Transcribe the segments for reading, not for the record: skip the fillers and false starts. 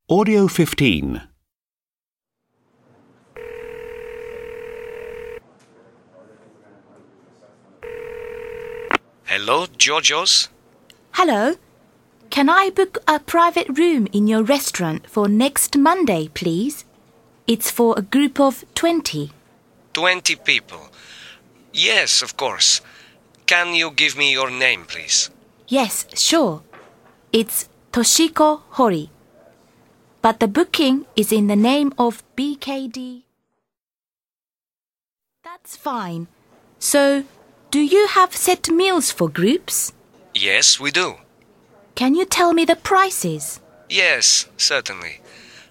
Audio 15. Hello, Georgios? Hello. Can I book a private room in your restaurant for next Monday, please? It's for a group of 20. 20 people. Yes, of course. Can you give me your name, please? Yes, sure. It's Toshiko Hori. But the booking is in the name of BKD. That's fine. So, do you have set meals for groups? Yes, we do. Can you tell me the prices? Yes, certainly.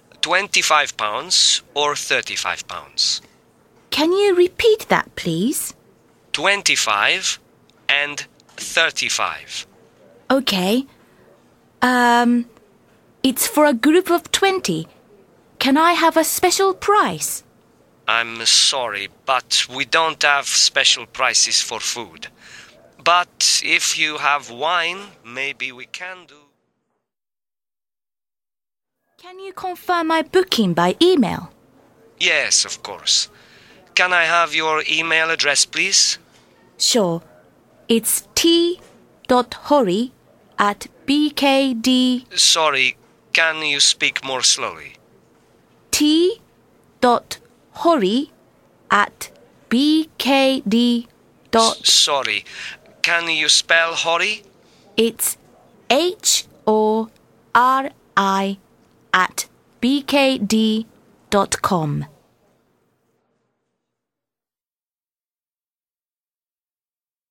£25 or £35. Can you repeat that, please? 25 and 35. Okay. It's for a group of 20. Can I have a special price? I'm sorry, but we don't have special prices for food. But if you have wine, maybe we can do. Can you confirm my booking by email? Yes, of course. Can I have your email address, please? Sure. It's t.hori@bkd. Sorry, can you speak more slowly? t.hori@bkd. Sorry, can you spell Hori? It's HORI@bkd.com.